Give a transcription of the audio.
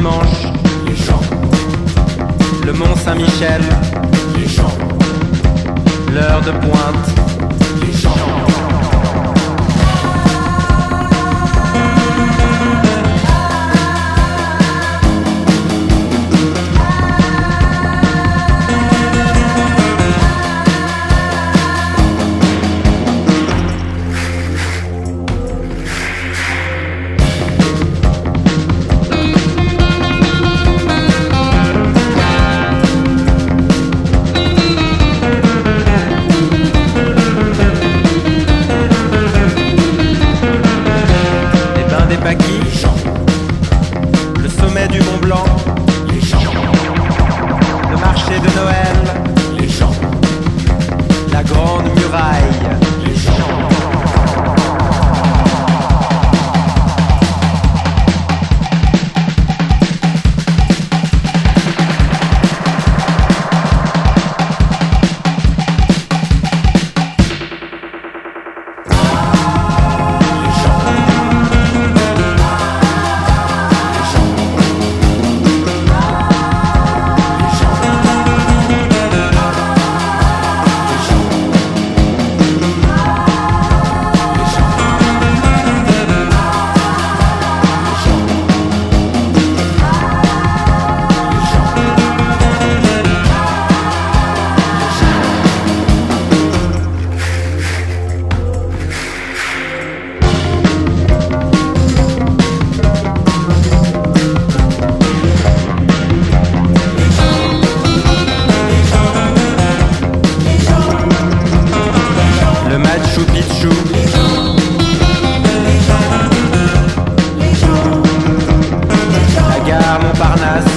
dimanche, les champs, le Mont Saint-Michel, les champs, l'heure de pointe, les champs. des Paquis, le sommet du Mont Blanc, Les champs, le marché de Noël, les champs, la grande muraille, les champs. le Machu Picchu, la gare Montparnasse,